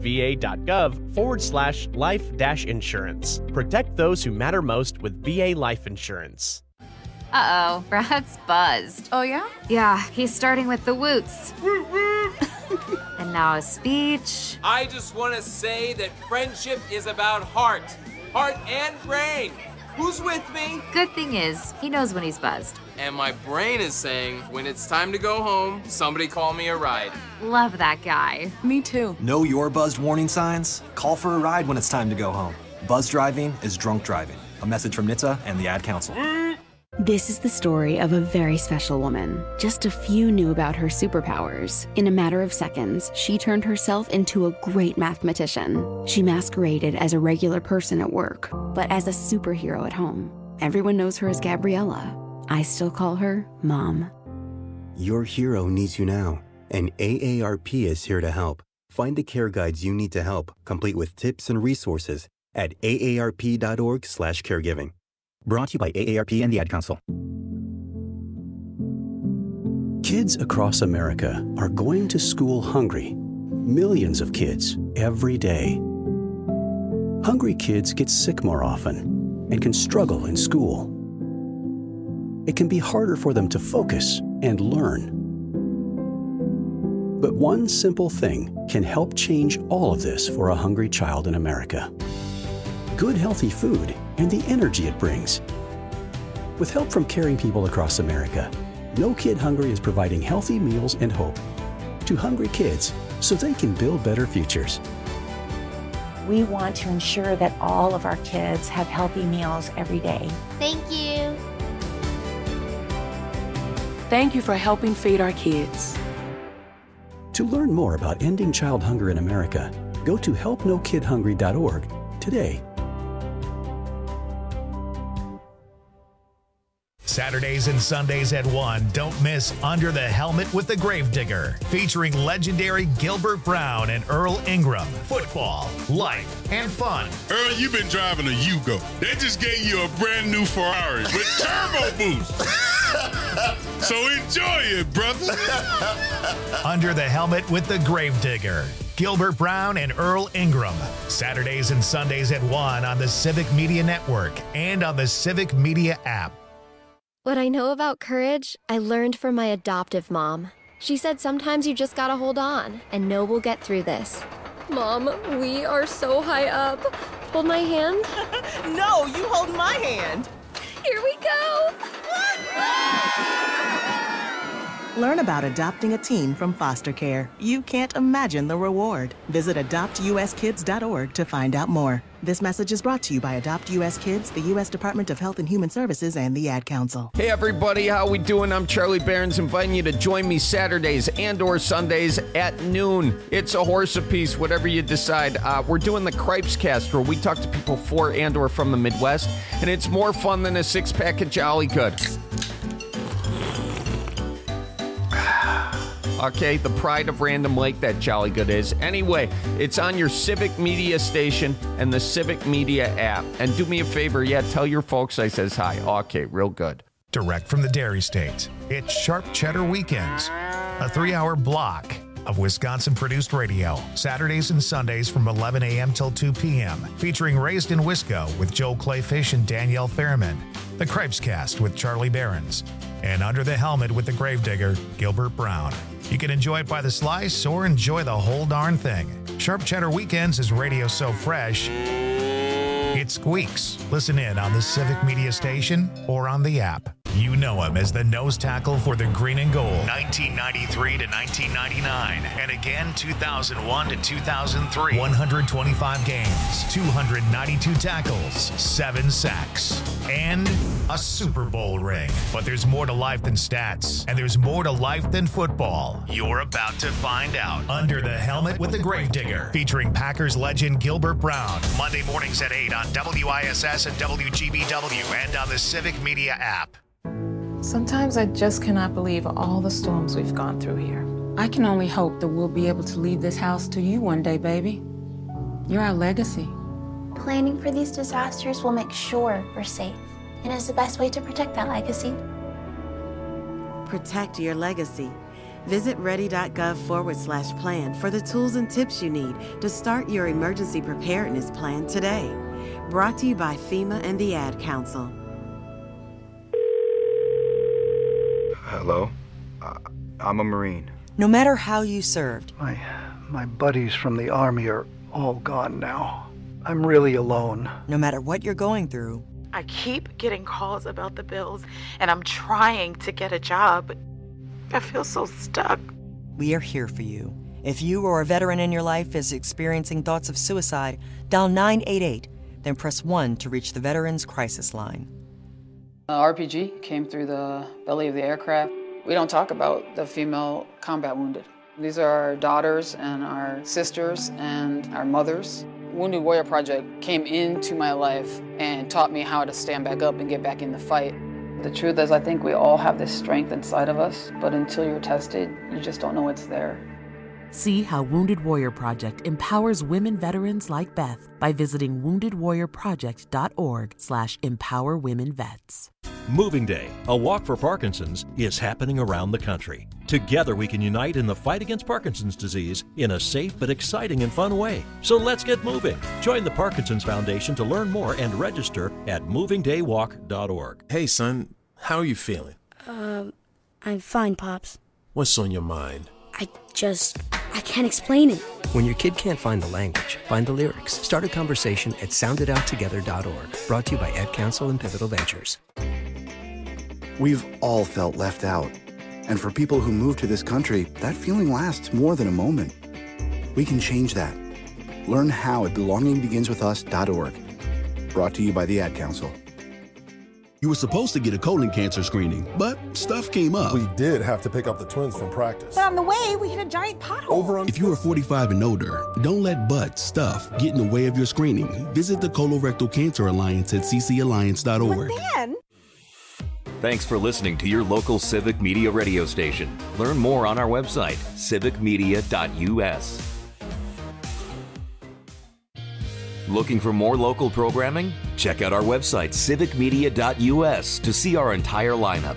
va.gov/life-insurance. Protect those who matter most with VA Life Insurance. Uh-oh, Brad's buzzed. Oh, yeah? Yeah, he's starting with the woots. And now a speech. I just want to say that friendship is about heart and brain. Who's with me? Good thing is, he knows when he's buzzed. And my brain is saying, when it's time to go home, somebody call me a ride. Love that guy. Me too. Know your buzzed warning signs? Call for a ride when it's time to go home. Buzz driving is drunk driving. A message from NHTSA and the Ad Council. This is the story of a very special woman. Just a few knew about her superpowers. In a matter of seconds, she turned herself into a great mathematician. She masqueraded as a regular person at work, but as a superhero at home. Everyone knows her as Gabriella. I still call her Mom. Your hero needs you now, and AARP is here to help. Find the care guides you need to help, complete with tips and resources at aarp.org/caregiving. Brought to you by AARP and the Ad Council. Kids across America are going to school hungry. Millions of kids every day. Hungry kids get sick more often and can struggle in school. It can be harder for them to focus and learn. But one simple thing can help change all of this for a hungry child in America. Good healthy food and the energy it brings. With help from caring people across America, No Kid Hungry is providing healthy meals and hope to hungry kids so they can build better futures. We want to ensure that all of our kids have healthy meals every day. Thank you. Thank you for helping feed our kids. To learn more about ending child hunger in America, go to helpnokidhungry.org today. Saturdays and Sundays at 1, don't miss Under the Helmet with the Gravedigger, featuring legendary Gilbert Brown and Earl Ingram. Football, life, and fun. Earl, you've been driving a Yugo. They just gave you a brand new Ferrari with turbo boost. So enjoy it, brother. Under the Helmet with the Gravedigger. Gilbert Brown and Earl Ingram. Saturdays and Sundays at 1 on the Civic Media Network and on the Civic Media app. What I know about courage, I learned from my adoptive mom. She said sometimes you just gotta hold on and know we'll get through this. Mom, we are so high up. Hold my hand. No, you hold my hand. Here we go. Learn about adopting a teen from foster care. You can't imagine the reward. Visit adoptuskids.org to find out more. This message is brought to you by Adopt US Kids, the U.S. Department of Health and Human Services, and the Ad Council. Hey everybody, how we doing? I'm Charlie Behrens, inviting you to join me Saturdays and/or Sundays at noon. It's a horse apiece, whatever you decide. We're doing the Cripes Cast, where we talk to people for and/or from the Midwest, and it's more fun than a six-pack of Jolly Good. Okay, the pride of Random Lake, that Jolly Good is. Anyway, it's on your Civic Media station and the Civic Media app. And do me a favor, tell your folks I says hi. Okay, real good. Direct from the Dairy State, it's Sharp Cheddar Weekends, a 3-hour block of Wisconsin-produced radio, Saturdays and Sundays from 11 a.m. till 2 p.m., featuring Raised in Wisco with Joe Clayfish and Danielle Fairman, the Cripes Cast with Charlie Behrens, and Under the Helmet with the Gravedigger, Gilbert Brown. You can enjoy it by the slice or enjoy the whole darn thing. Sharp Cheddar Weekends is radio so fresh, it squeaks. Listen in on the Civic Media station or on the app. You know him as the nose tackle for the Green and Gold, 1993 to 1999, and again 2001 to 2003. 125 games, 292 tackles, 7 sacks, and a Super Bowl ring. But there's more to life than stats, and there's more to life than football. You're about to find out. Under the Helmet with the Gravedigger, featuring Packers legend Gilbert Brown, Monday mornings at 8 on WISS and WGBW and on the Civic Media app. Sometimes I just cannot believe all the storms we've gone through here. I can only hope that we'll be able to leave this house to you one day, baby. You're our legacy. Planning for these disasters will make sure we're safe, and is the best way to protect that legacy. Protect your legacy. Visit ready.gov/plan for the tools and tips you need to start your emergency preparedness plan today. Brought to you by FEMA and the Ad Council. Hello? I'm a Marine. No matter how you served. My buddies from the Army are all gone now. I'm really alone. No matter what you're going through. I keep getting calls about the bills, and I'm trying to get a job, but I feel so stuck. We are here for you. If you or a veteran in your life is experiencing thoughts of suicide, dial 988, then press 1 to reach the Veterans Crisis Line. RPG came through the belly of the aircraft. We don't talk about the female combat wounded. These are our daughters and our sisters and our mothers. Wounded Warrior Project came into my life and taught me how to stand back up and get back in the fight. The truth is, I think we all have this strength inside of us, but until you're tested, you just don't know it's there. See how Wounded Warrior Project empowers women veterans like Beth by visiting woundedwarriorproject.org/empowerwomenvets. Moving Day, a walk for Parkinson's, is happening around the country. Together we can unite in the fight against Parkinson's disease in a safe but exciting and fun way. So let's get moving. Join the Parkinson's Foundation to learn more and register at movingdaywalk.org. Hey son, how are you feeling? I'm fine, Pops. What's on your mind? I can't explain it. When your kid can't find the language, find the lyrics. Start a conversation at soundidouttogether.org. Brought to you by Ad Council and Pivotal Ventures. We've all felt left out. And for people who move to this country, that feeling lasts more than a moment. We can change that. Learn how at belongingbeginswithus.org. Brought to you by the Ad Council. You were supposed to get a colon cancer screening, but stuff came up. We did have to pick up the twins from practice. But on the way, we hit a giant pothole. If you are 45 and older, don't let stuff get in the way of your screening. Visit the Colorectal Cancer Alliance at ccalliance.org. But then... Thanks for listening to your local Civic Media radio station. Learn more on our website, civicmedia.us. Looking for more local programming? Check out our website, civicmedia.us, to see our entire lineup.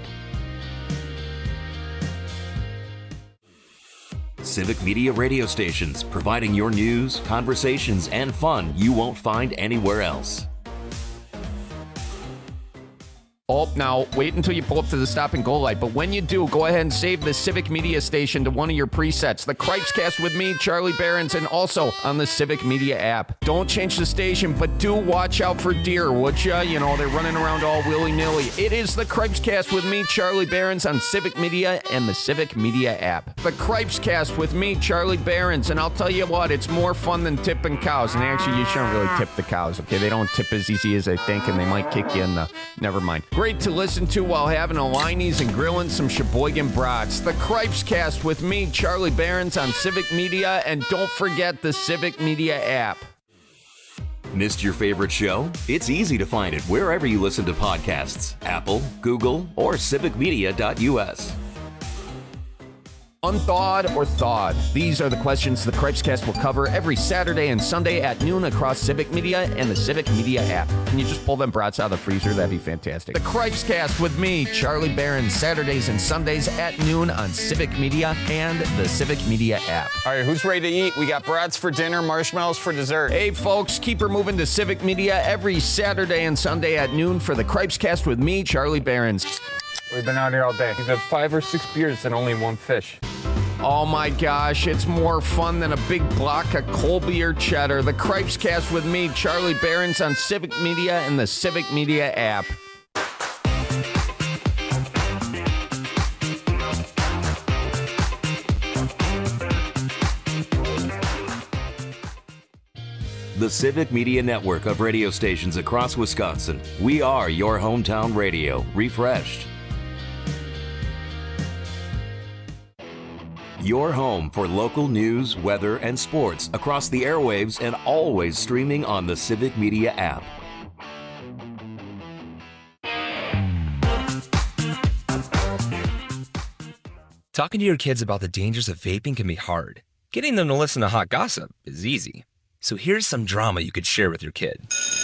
Civic Media radio stations, providing your news, conversations, and fun you won't find anywhere else. Oh, now, wait until you pull up to the stop and go light. But when you do, go ahead and save the Civic Media station to one of your presets. The Cripescast with me, Charlie Behrens, and also on the Civic Media app. Don't change the station, but do watch out for deer, would ya? You know, they're running around all willy-nilly. It is the Cripescast with me, Charlie Behrens, on Civic Media and the Civic Media app. The Cripescast with me, Charlie Behrens, and I'll tell you what, it's more fun than tipping cows. And actually, you shouldn't really tip the cows, okay? They don't tip as easy as they think, and they might kick you in the... Never mind. Great to listen to while having a Liney's and grilling some Sheboygan brats. The Cripescast with me, Charlie Behrens, on Civic Media, and don't forget the Civic Media app. Missed your favorite show? It's easy to find it wherever you listen to podcasts. Apple, Google, or civicmedia.us. Unthawed or thawed? These are the questions the Cripescast will cover every Saturday and Sunday at noon across Civic Media and the Civic Media app. Can you just pull them brats out of the freezer? That'd be fantastic. The Cripescast with me, Charlie Behrens, Saturdays and Sundays at noon on Civic Media and the Civic Media app. All right, who's ready to eat? We got brats for dinner, marshmallows for dessert. Hey, folks, keep her moving to Civic Media every Saturday and Sunday at noon for the Cripescast with me, Charlie Behrens. We've been out here all day. We've had 5 or 6 beers and only 1 fish. Oh my gosh, it's more fun than a big block of Colby or cheddar. The Cripescast with me, Charlie Behrens, on Civic Media and the Civic Media app. The Civic Media network of radio stations across Wisconsin. We are your hometown radio, refreshed. Your home for local news, weather, and sports across the airwaves and always streaming on the Civic Media app. Talking to your kids about the dangers of vaping can be hard. Getting them to listen to hot gossip is easy. So here's some drama you could share with your kid.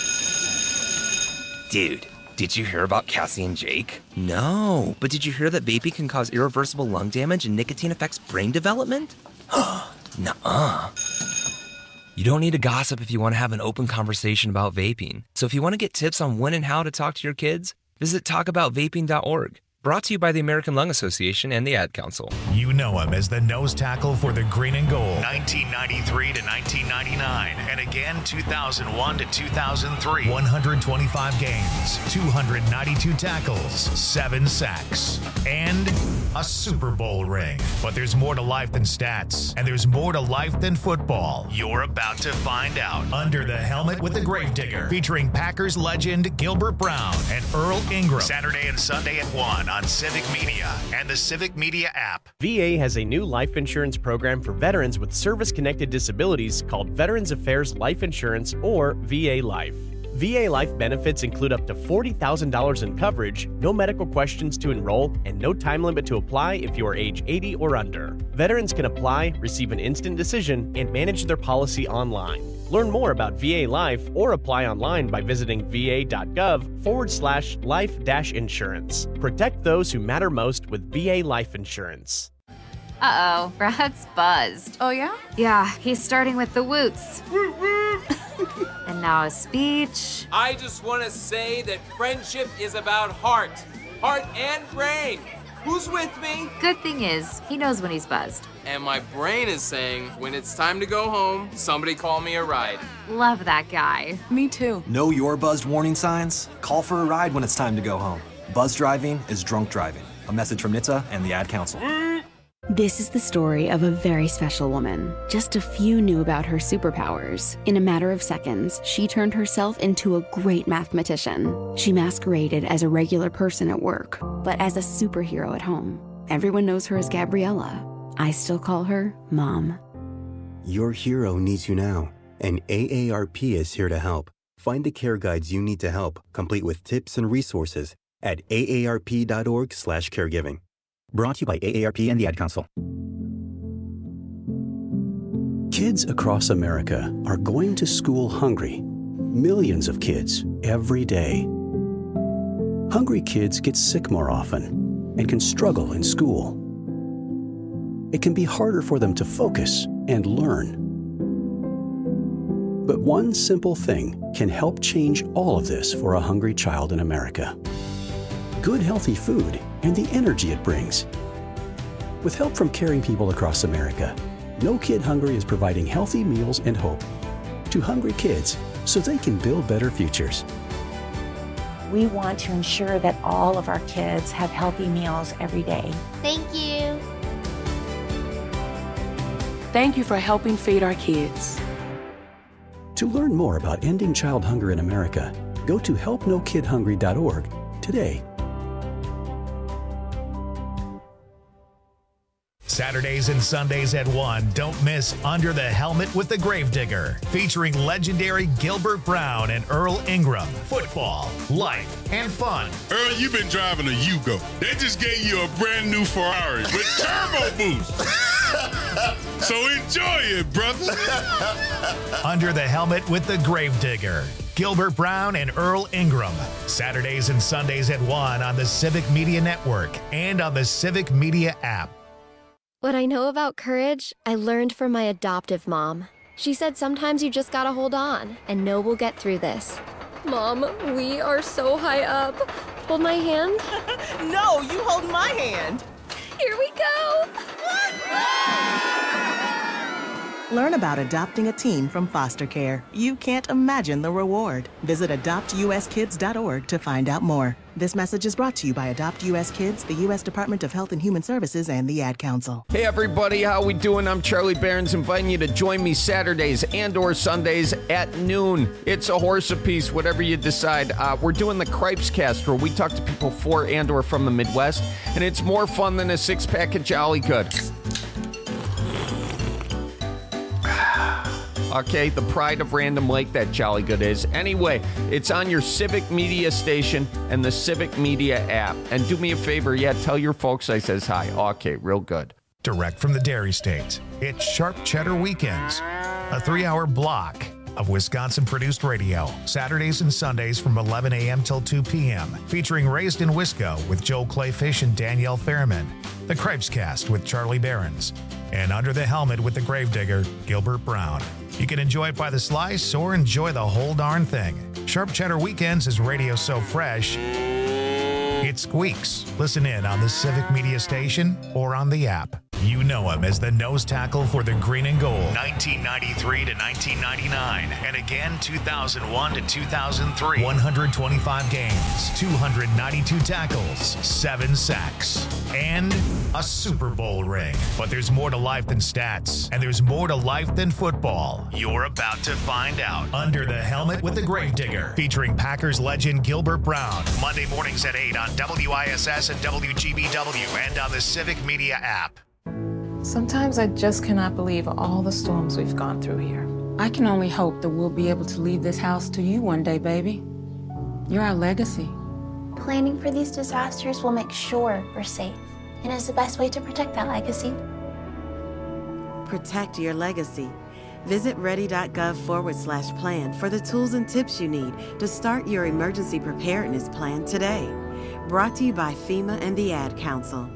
Dude, did you hear about Cassie and Jake? No, but did you hear that vaping can cause irreversible lung damage and nicotine affects brain development? Nuh-uh. You don't need to gossip if you want to have an open conversation about vaping. So if you want to get tips on when and how to talk to your kids, visit talkaboutvaping.org. Brought to you by the American Lung Association and the Ad Council. You know him as the nose tackle for the Green and Gold, 1993 to 1999, and again 2001 to 2003. 125 games, 292 tackles, 7 sacks, and a Super Bowl ring. But there's more to life than stats, and there's more to life than football. You're about to find out. Under the Helmet with the Gravedigger, featuring Packers legend Gilbert Brown and Earl Ingram. Saturday and Sunday at 1 on Civic Media and the Civic Media app. VA has a new life insurance program for veterans with service-connected disabilities called Veterans Affairs Life Insurance, or VA Life. VA Life benefits include up to $40,000 in coverage, no medical questions to enroll, and no time limit to apply if you are age 80 or under. Veterans can apply, receive an instant decision, and manage their policy online. Learn more about VA Life or apply online by visiting va.gov/life-insurance. Protect those who matter most with VA Life Insurance. Uh-oh, Brad's buzzed. Oh, yeah? Yeah, he's starting with the woots. And now a speech. I just want to say that friendship is about heart and brain. Who's with me? Good thing is, he knows when he's buzzed. And my brain is saying, when it's time to go home, somebody call me a ride. Love that guy. Me too. Know your buzzed warning signs? Call for a ride when it's time to go home. Buzz driving is drunk driving. A message from NHTSA and the Ad Council. This is the story of a very special woman. Just a few knew about her superpowers. In a matter of seconds, she turned herself into a great mathematician. She masqueraded as a regular person at work, but as a superhero at home. Everyone knows her as Gabriella. I still call her Mom. Your hero needs you now, and AARP is here to help. Find the care guides you need to help, complete with tips and resources. at aarp.org/caregiving. Brought to you by AARP and the Ad Council. Kids across America are going to school hungry. Millions of kids every day. Hungry kids get sick more often and can struggle in school. It can be harder for them to focus and learn. But one simple thing can help change all of this for a hungry child in America. Good, healthy food and the energy it brings. With help from caring people across America, No Kid Hungry is providing healthy meals and hope to hungry kids so they can build better futures. We want to ensure that all of our kids have healthy meals every day. Thank you. Thank you for helping feed our kids. To learn more about ending child hunger in America, go to helpnokidhungry.org today. Saturdays and Sundays at 1, don't miss Under the Helmet with the Gravedigger, featuring legendary Gilbert Brown and Earl Ingram. Football, life, and fun. Earl, you've been driving a Yugo. They just gave you a brand new Ferrari with turbo boost. So enjoy it, brother. Under the Helmet with the Gravedigger. Gilbert Brown and Earl Ingram. Saturdays and Sundays at 1 on the Civic Media Network and on the Civic Media app. What I know about courage, I learned from my adoptive mom. She said sometimes you just gotta hold on and know we'll get through this. Mom, we are so high up. Hold my hand. No, you hold my hand. Here we go. Learn about adopting a teen from foster care. You can't imagine the reward. Visit adoptuskids.org to find out more. This message is brought to you by Adopt US Kids, the U.S. Department of Health and Human Services, and the Ad Council. Hey everybody, how we doing? I'm Charlie Behrens, inviting you to join me Saturdays and or Sundays at noon. It's a horse apiece, whatever you decide. We're doing the Cripes Cast, where we talk to people for and or from the Midwest, and it's more fun than a six-pack of Jolly Good. Okay, the pride of Random Lake, that Jolly Good is. Anyway, it's on your Civic Media station and the Civic Media app. And do me a favor, tell your folks I says hi. Okay, real good. Direct from the Dairy State, it's Sharp Cheddar Weekends, a 3-hour block of Wisconsin-produced radio, Saturdays and Sundays from 11 a.m. till 2 p.m., featuring Raised in Wisco with Joel Clayfish and Danielle Fairman, the Cripes Cast with Charlie Behrens, and Under the Helmet with the Gravedigger, Gilbert Brown. You can enjoy it by the slice or enjoy the whole darn thing. Sharp Cheddar Weekends is radio so fresh, it squeaks. Listen in on the Civic Media station or on the app. You know him as the nose tackle for the Green and Gold, 1993 to 1999, and again 2001 to 2003. 125 games, 292 tackles, 7 sacks, and a Super Bowl ring. But there's more to life than stats, and there's more to life than football. You're about to find out. Under the Helmet with the Gravedigger, featuring Packers legend Gilbert Brown, Monday mornings at 8 on WISS and WGBW and on the Civic Media app. Sometimes I just cannot believe all the storms we've gone through here. I can only hope that we'll be able to leave this house to you one day, baby. You're our legacy. Planning for these disasters will make sure we're safe, and is the best way to protect that legacy. Protect your legacy. Visit ready.gov/plan for the tools and tips you need to start your emergency preparedness plan today. Brought to you by FEMA and the Ad Council.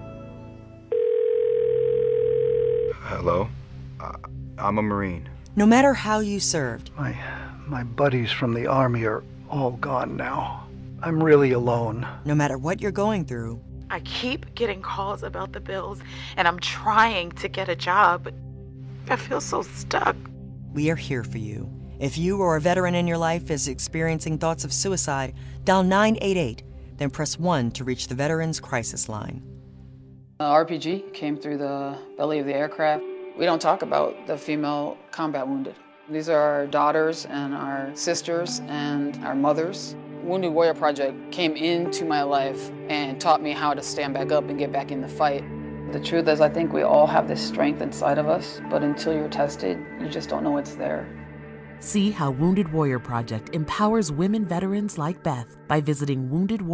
Hello? I'm a Marine. No matter how you served. My buddies from the Army are all gone now. I'm really alone. No matter what you're going through. I keep getting calls about the bills, and I'm trying to get a job, but I feel so stuck. We are here for you. If you or a veteran in your life is experiencing thoughts of suicide, dial 988, then press 1 to reach the Veterans Crisis Line. RPG came through the belly of the aircraft. We don't talk about the female combat wounded. These are our daughters and our sisters and our mothers. Wounded Warrior Project came into my life and taught me how to stand back up and get back in the fight. The truth is, I think we all have this strength inside of us, but until you're tested, you just don't know it's there. See how Wounded Warrior Project empowers women veterans like Beth by visiting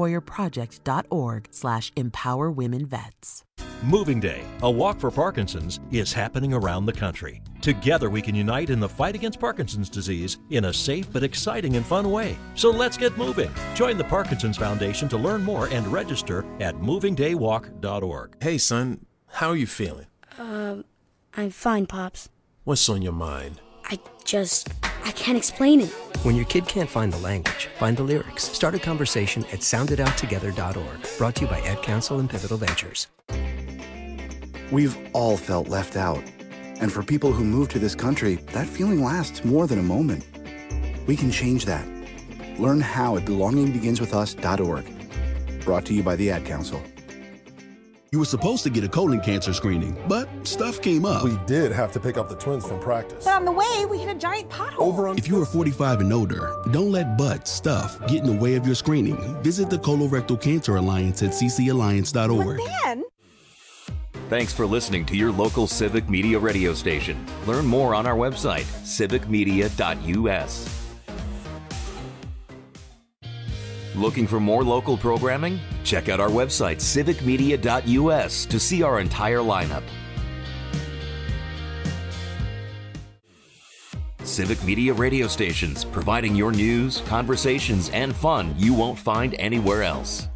woundedwarriorproject.org/empowerwomenvets. Moving Day, a walk for Parkinson's, is happening around the country. Together we can unite in the fight against Parkinson's disease in a safe but exciting and fun way. So let's get moving. Join the Parkinson's Foundation to learn more and register at movingdaywalk.org. Hey son, how are you feeling? I'm fine, Pops. What's on your mind? I can't explain it. When your kid can't find the language, find the lyrics. Start a conversation at sounditouttogether.org. Brought to you by Ad Council and Pivotal Ventures. We've all felt left out. And for people who move to this country, that feeling lasts more than a moment. We can change that. Learn how at belongingbeginswithus.org. Brought to you by the Ad Council. You were supposed to get a colon cancer screening, but stuff came up. We did have to pick up the twins from practice. But on the way, we hit a giant pothole. If you are 45 and older, don't let butt stuff get in the way of your screening. Visit the Colorectal Cancer Alliance at ccalliance.org. Thanks for listening to your local Civic Media radio station. Learn more on our website, civicmedia.us. Looking for more local programming? Check out our website, civicmedia.us, to see our entire lineup. Civic Media radio stations, providing your news, conversations, and fun you won't find anywhere else.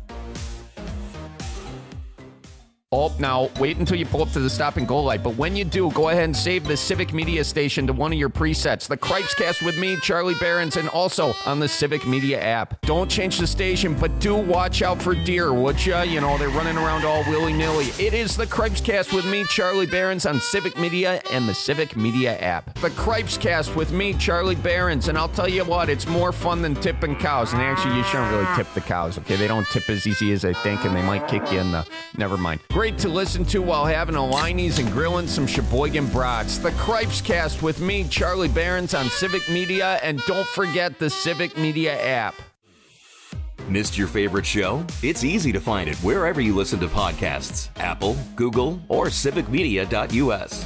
Oh, now, wait until you pull up to the stop and go light. But when you do, go ahead and save the Civic Media station to one of your presets. The Cripescast with me, Charlie Behrens, and also on the Civic Media app. Don't change the station, but do watch out for deer, would ya? You know, they're running around all willy-nilly. It is the Cripescast with me, Charlie Behrens, on Civic Media and the Civic Media app. The Cripescast with me, Charlie Behrens, and I'll tell you what, it's more fun than tipping cows. And actually, you shouldn't really tip the cows, okay? They don't tip as easy as they think, and they might kick you in the... Never mind. Great to listen to while having a Liney's and grilling some Sheboygan brats. The Cripescast with me, Charlie Behrens, on Civic Media, and don't forget the Civic Media app. Missed your favorite show? It's easy to find it wherever you listen to podcasts. Apple, Google, or civicmedia.us.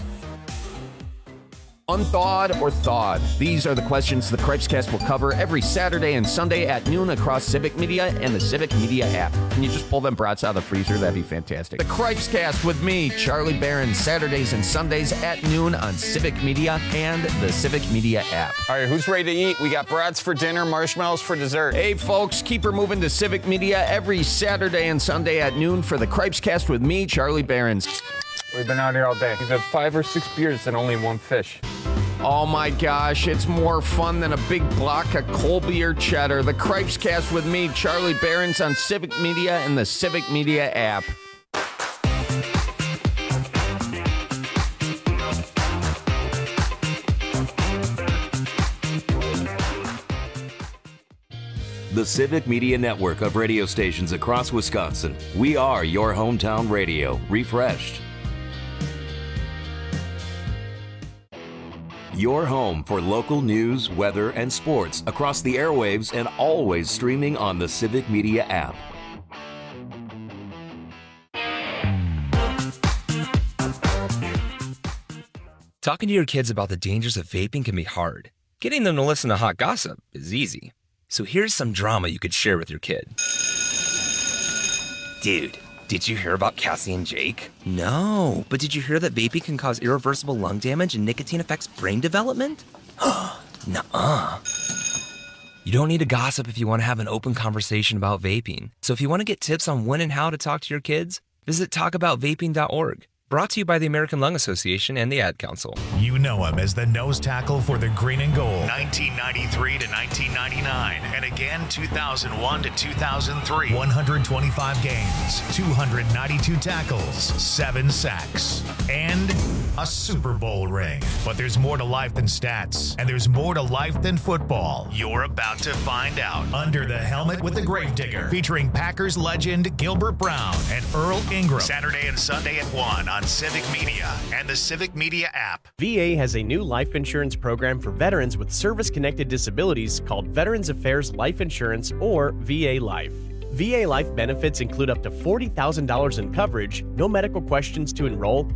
Unthawed or thawed? These are the questions the Cripescast will cover every Saturday and Sunday at noon across Civic Media and the Civic Media app. Can you just pull them brats out of the freezer? That'd be fantastic. The Cripescast with me, Charlie Behrens, Saturdays and Sundays at noon on Civic Media and the Civic Media app. All right, who's ready to eat? We got brats for dinner, marshmallows for dessert. Hey, folks, keep her moving to Civic Media every Saturday and Sunday at noon for the Cripescast with me, Charlie Behrens. We've been out here all day. We've had 5 or 6 beers and only 1 fish. Oh my gosh, it's more fun than a big block of Colby or cheddar. The Cripescast with me, Charlie Behrens, on Civic Media and the Civic Media app. The Civic Media network of radio stations across Wisconsin. We are your hometown radio, refreshed. Your home for local news, weather, and sports across the airwaves and always streaming on the Civic Media app. Talking to your kids about the dangers of vaping can be hard. Getting them to listen to hot gossip is easy. So here's some drama you could share with your kid. Dude, did you hear about Cassie and Jake? No, but did you hear that vaping can cause irreversible lung damage and nicotine affects brain development? Nuh-uh. You don't need to gossip if you want to have an open conversation about vaping. So if you want to get tips on when and how to talk to your kids, visit talkaboutvaping.org. Brought to you by the American Lung Association and the Ad Council. You know him as the nose tackle for the Green and Gold, 1993 to 1999, and again 2001 to 2003. 125 games, 292 tackles, 7 sacks, and a Super Bowl ring. But there's more to life than stats, and there's more to life than football. You're about to find out. Under the Helmet with the Gravedigger, featuring Packers legend Gilbert Brown and Earl Ingram. Saturday and Sunday at 1 on Civic Media and the Civic Media app. VA has a new life insurance program for veterans with service-connected disabilities called Veterans Affairs Life Insurance, or VA Life. VA Life benefits include up to $40,000 in coverage, no medical questions to enroll,